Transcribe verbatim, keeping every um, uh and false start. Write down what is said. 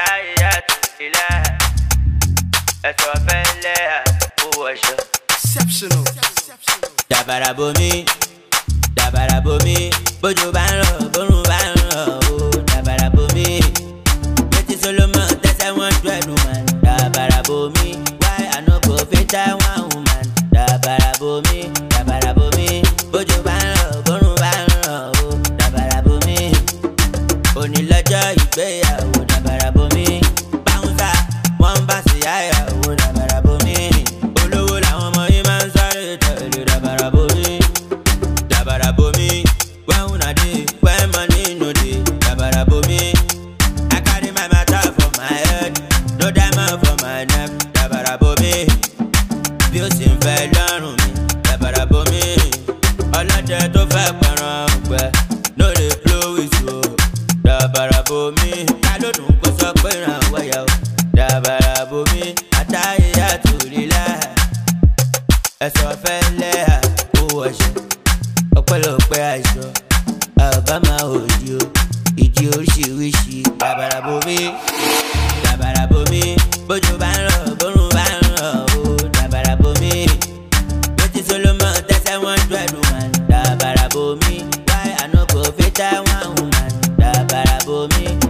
Attahiyatu lillah. Ẹ̀sọ́ fẹ́lẹ́ owó ẹ̀ṣọ́. Exceptional. Dabara bomi, dabara bomi, bójú bá ń rọ̀, bórun bá ń rọ̀ o. Dabara bomi, wetin Solomon tẹ́sẹ̀ wọ́n dúẹ̀dù man. Dabara bomi, why I no go fit tie one woman. Dabara bomi, dabara bomi, bójú bá ń rọ̀, bórun bá ń rọ̀ o. Dabara bomi, òní lọ́jọ́ ìgbéyàwó. Dabara bomi, báńsà wọ́n bá sí àyàwó. Dabara bomi, olówó làwọn ọmọ yìí máa ń sáré tẹ̀lé. Dabara bomi, dabara bomi, when una dey, when money no dey. Dabara bomi, I carry my matter for my head, no diamond for my neck. Dabara bomi, bí ó sì ń fẹ́ lọ́rùn mi. Dabara bomi, ọlọ́dẹ tó fẹ́ pẹ̀ràn ọ̀pẹ, no dey blow with you. Dabara bomi, ta ló dùn kó sọ pé ràn wáyà o. Dabara bomi, Attahiyatu lillah. Ẹ̀sọ́ fẹ́lẹ́ owó ẹ̀ṣọ́, ọpẹ́lọpẹ́ àìsàn, àbámá òdì o, ìdí oríṣiríṣi. Dabara bomi, dabara bomi, bójú bá ń rọ̀, bórun bá ń rọ̀ o. Dabara bomi, wetin Solomon tẹ́sẹ̀ wọ́n dúẹ̀dù man. Dabara bomi, why I no go fit tie one woman. Dabara bomi.